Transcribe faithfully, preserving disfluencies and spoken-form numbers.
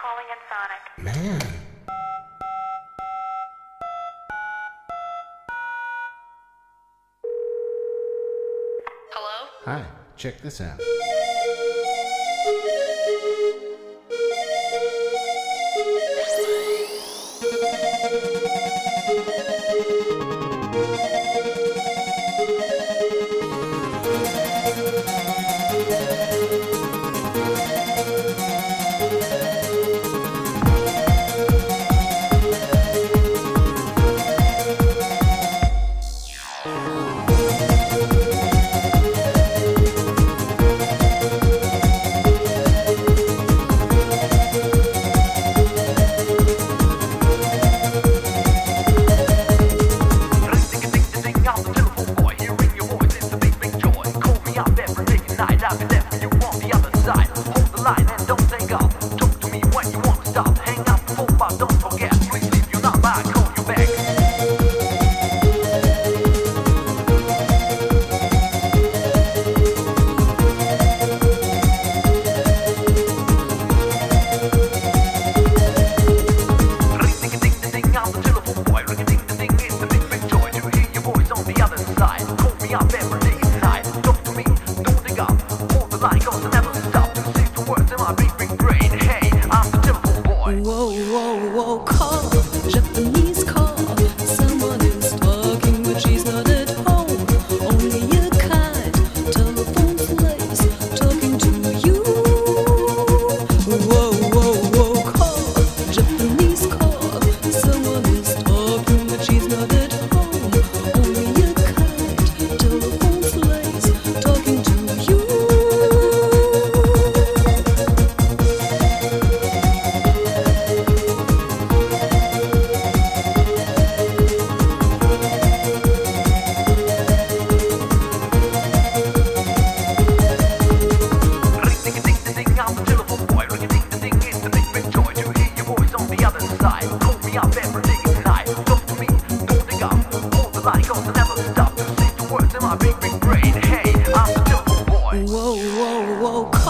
calling Ensonic. Man. Hello? Hi, check this out. Whoa, whoa, whoa, call, Japanese call. Someone is talking, but she's not at home. Only a kind telephone place talking to you. Whoa, whoa, whoa, call, Japanese call. Someone is talking, but she's not at home. Only a kind telephone place talking to you. Whoa, whoa, whoa.